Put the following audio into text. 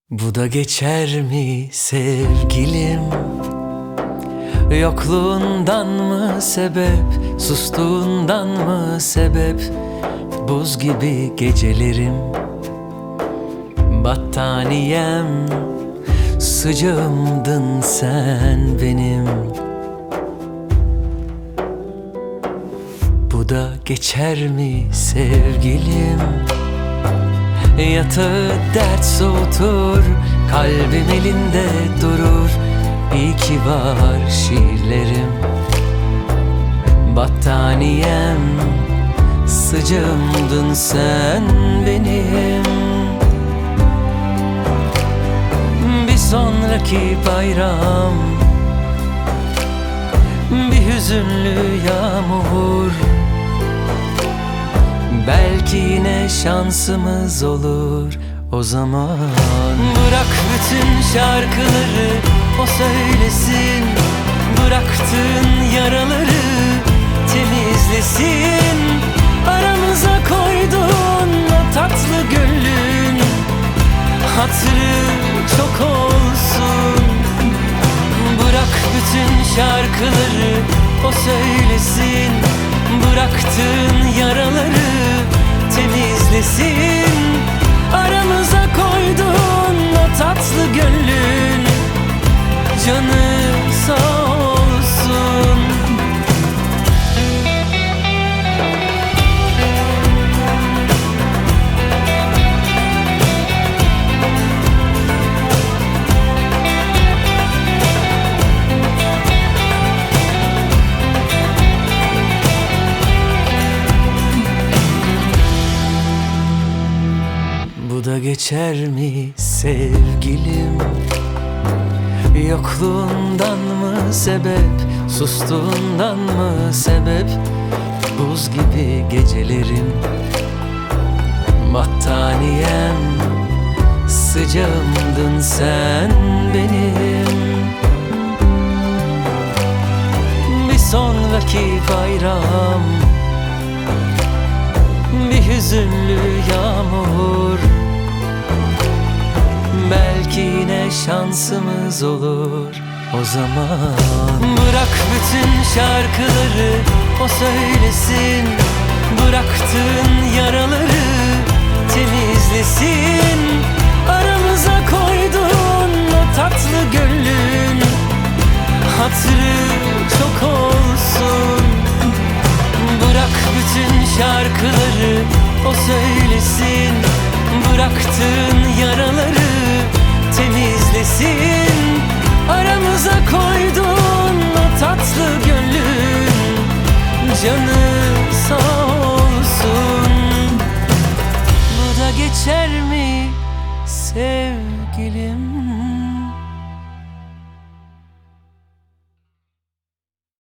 Bu da geçer mi sevgilim? Yokluğundan mı sebep, sustuğundan mı sebep? Buz gibi gecelerim, battaniyem, sıcağımdın sen benim. Bu da geçer mi sevgilim? Yatağı dert soğutur, kalbim elinde durur. İyi ki var şiirlerim, battaniyem, sıcağımdın sen benim. Bir sonraki bayram, bir hüzünlü yağmur, belki yine şansımız olur o zaman. Bırak bütün şarkıları o söylesin, bıraktığın yaraları temizlesin. Aramıza koyduğun o tatlı gönlün hatırı çok olsun. Bırak bütün şarkıları o söylesin, bıraktığın yaraları temizlesin. Aramıza koyduğun o tatlı gönlün canı sağ olsun. Bu da geçer mi sevgilim? Yokluğundan mı sebep, sustuğundan mı sebep? Buz gibi gecelerim, battaniyem, sıcağımdın sen benim. Bir sonraki bayram, bir hüzünlü yağmur, belki yine şansımız olur o zaman. Bırak bütün şarkıları o söylesin, bıraktığın yaraları temizlesin. Aramıza koyduğun o tatlı gönlün hatırı çok olsun. Bırak bütün şarkıları o söylesin, bıraktığın yaraları temizlesin. Aramıza koyduğun o tatlı gönlün canı